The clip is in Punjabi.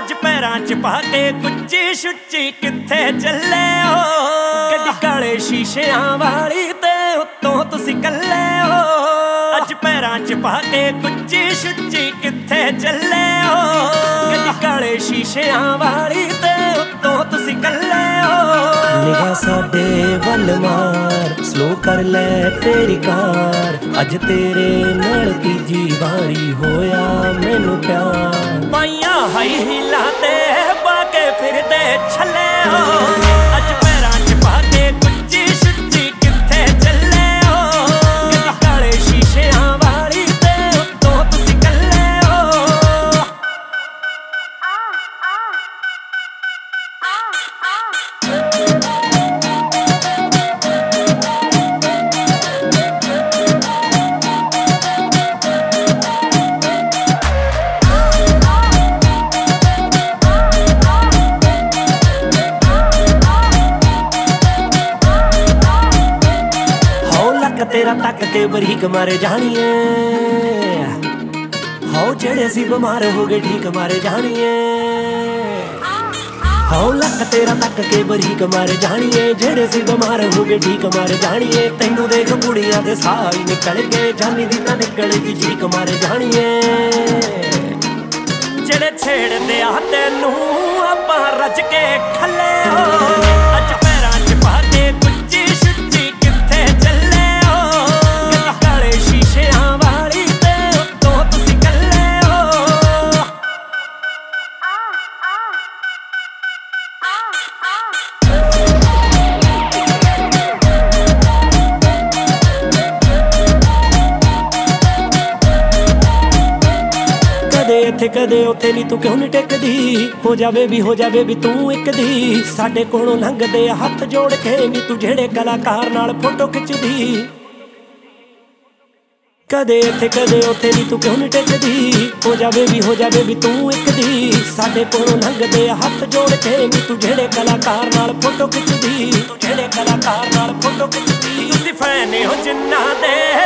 ਅੱਜ ਪੈਰਾਂ 'ਚ ਪਾ ਕੇ ਕੁੱਚੀ ਛੁੱਚੀ ਕਿੱਥੇ ਚੱਲੇ ਹੋ? ਗੱਡੀ ਕਾਲੇ ਸ਼ੀਸ਼ਿਆਂ ਵਾਲੀ ਤੇ ਉੱਤੋਂ ਤੁਸੀਂ ਕੱਲੇ ਹੋ। ਅੱਜ ਪੈਰਾਂ 'ਚ ਪਾ ਕੇ ਕੁੱਚੀ ਛੁੱਚੀ ਕਿੱਥੇ ਚੱਲੇ ਹੋ? ਗੱਡੀ ਕਾਲੇ ਸ਼ੀਸ਼ਿਆਂ ਵਾਲੀ ਤੇ ਉੱਤੋਂ ਤੁਸੀਂ ਕੱਲੇ ਹੋ। ਨਿਗਾਹ ਸਾਡੇ ਵੱਲ ਮਾਰ, ਸਲੋ ਕਰ ਲੈ ਤੇਰੀ ਕਾਰ। ਅੱਜ ਤੇਰੇ ਨਾਲ ਤੀਜੀ ਵਾਰੀ ਹੋਇਆ ਮੈਨੂੰ ਪਿਆਰ। ਪਾਈਆਂ ਹਾਈ ਹੀਲਾਂ ਤੇ ਪਾ ਕੇ ਫਿਰਦੇ ਛੱਲੇ ਹੋ। ਅੱਜ ਪੈਰਾਂ 'ਚ ਪਾ ਕੇ ਕੁੱਚੀ ਛੁੱਚੀ ਕਿੱਥੇ ਚੱਲੇ ਹੋ? ਗੱਡੀ ਕਾਲੇ ਸ਼ੀਸ਼ਿਆਂ ਵਾਲੀ ਤੇ ਉੱਤੋਂ ਤੁਸੀਂ ਕੱਲੇ ਹੋ। ਤੇਰਾ ਤੱਕ ਕੇ ਬਰੀਕ ਮਾਰੇ ਜਾਣੀਏ, ਹੋ ਜਿਹੜੇ ਸੀ ਬਿਮਾਰ ਹੋ ਗਏ ਠੀਕ ਮਾਰੇ ਜਾਣੀਏ। ਹੋ ਲੱਕ ਤੇਰਾ ਤੱਕ ਕੇ ਬਰੀਕ ਮਾਰੇ ਜਾਣੀਏ, ਜਿਹੜੇ ਸੀ ਬਿਮਾਰ ਹੋ ਗਏ ਠੀਕ ਮਾਰੇ ਜਾਣੀਏ। ਤੈਨੂੰ ਦੇਖ ਕੁੜੀਆਂ ਦੇ ਸਾਹ ਹੀ ਨਿਕਲ ਗਏ, ਜਾਨੀ ਦੀ ਤਾਂ ਨਿਕਲੇਗੀ ਚੀਕ ਮਾਰੇ ਜਾਣੀਏ। ਜਿਹੜੇ ਛੇੜਦੇ ਆ ਤੈਨੂੰ ਆਪਾਂ ਰੱਜ ਕੇ ਖੱਲੇ ਹੋ। ਅੱਜ ਪੈਰਾਂ 'ਚ ਪਾ ਕੇ ਕੁੱਚੀ ਛੁੱਚੀ ਕਿੱਥੇ ਚੱਲੇ ਹੋ? ਗੱਡੀ ਕਾਲੇ ਸ਼ੀਸ਼ਿਆਂ ਵਾਲੀ ਤੇ ਉੱਤੋਂ ਤੁਸੀਂ ਕੱਲੇ ਹੋ। ਕਦੇ ਇੱਥੇ ਕਦੇ ਉੱਥੇ ਨੀ ਤੂੰ ਕਿਉਂ ਨੀ ਟਿਕਦੀ? ਹੋ ਜਾਵੇ ਵੀ ਤੂੰ ਇੱਕ ਦੀ। ਸਾਡੇ ਕੋਲੋਂ ਲੰਘਦੇ ਆ ਹੱਥ ਜੋੜ ਕੇ ਨੀ ਤੂੰ ਜਿਹੜੇ ਕਲਾਕਾਰ ਨਾਲ ਫੋਟੋ ਖਿੱਚਦੀ। ਕਦੇ ਇੱਥੇ ਕਦੇ ਉੱਥੇ ਨੀ ਤੂੰ ਕਿਉਂ ਨੀ ਟਿਕਦੀ? ਹੋ ਜਾਵੇ ਵੀ ਤੂੰ ਇੱਕ ਦੀ। ਸਾਡੇ ਕੋਲੋਂ ਲੰਘਦੇ ਆ ਹੱਥ ਜੋੜ ਕੇ ਨੀ ਤੂੰ ਜਿਹੜੇ ਕਲਾਕਾਰ ਨਾਲ ਫੋਟੋ ਖਿੱਚਦੀ। ਤੂੰ ਜਿਹੜੇ ਕਲਾਕਾਰ ਨਾਲ ਫੋਟੋ ਖਿੱਚਦੀ। ਤੁਸੀਂ ਫੈਨ ਹੋ ਜਿੰਨਾ ਦੇ